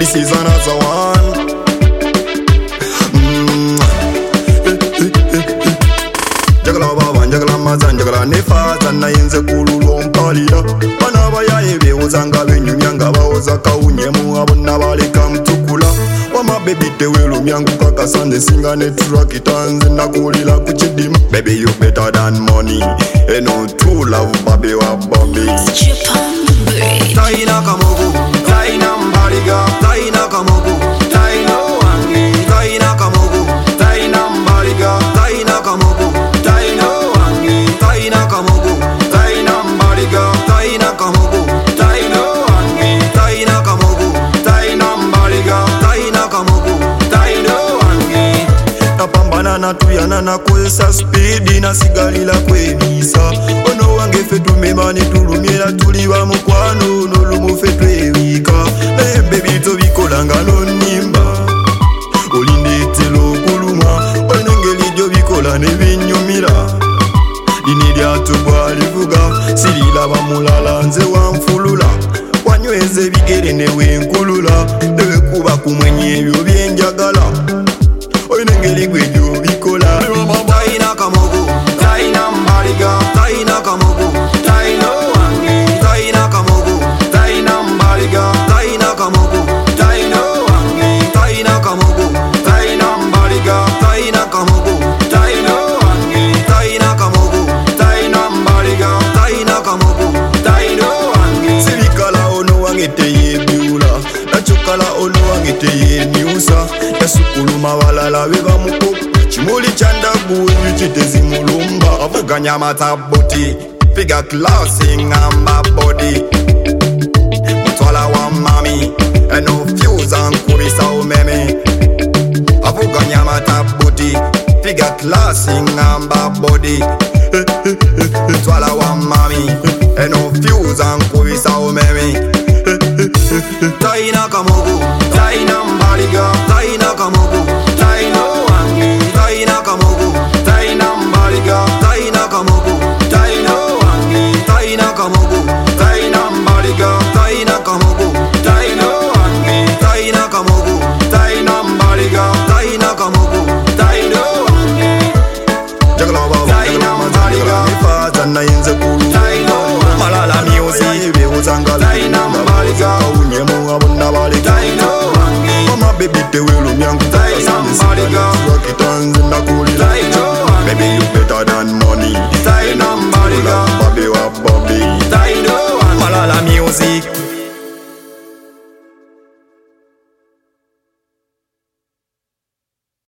this is another one. Jagala baba, jagala mazan, jagala nefaza na yenze kululu mpalira. Bana bayaye bewoza nga benyumya nga bawoza kawunyemu abonna baleka mtukula. Wama baby tewe myangu kakasande singa ne truck tanze nakulila ku kidima. Baby you better than money, and no true love baby wa baby. Taina kamogu, taina mbaliga, taina kamogu, taina wangi, taina kamogu, taina mbaliga, taina kamogu, taina wangi, taina kamogu, taina mbaliga, taina kamogu, taina wangi, taina kamogu, taina mbaliga, taina kamogu, taina wangi. Napambana na tuyana na kwesa speed na sigalila kwebisa. Ono wange fe tumemani tulumira tuliwa mukwano nolumu fe twewika. Baby tobikola nga nonimba olindetelo okuluma olengeli gyo bikola ne binyumira. Lini lyatu bwalivuga sirilaba mulala nze wanfulula. Wanyweza ebigere newenkulula newekuba kumwenye ebyo byenjagala olengeli gwegyo bikola. Taina kamogu, taina mbaliga, taina kamogu, taina wangi, taina kamogu, taina mbaliga, taina kamogu, taina wangi, taina kamogu, taina mbaliga, taina kamogu, taina wangi, taina kamogu, taina mbaliga, taina kamogu, taina wangi. Sibikala ono wange teyebyula, nachokala ono wange teyemyusa. Yasukuluma balala beba mukopo chimuli chandagu chitezi mulumba. Avuganya matabuti figure classy ngamba body. Mutwala wa mami no fuse ankubisa umeme. Avuganya matabuti figure classy ngamba body. Mutwala wa mami no fuse ankubisa umeme. Taina kamogu, taina mbaliga, taina kamogu, taina wangi, taina kamogu, taina mbaliga, taina kamogu, taina wangi, taina kamogu,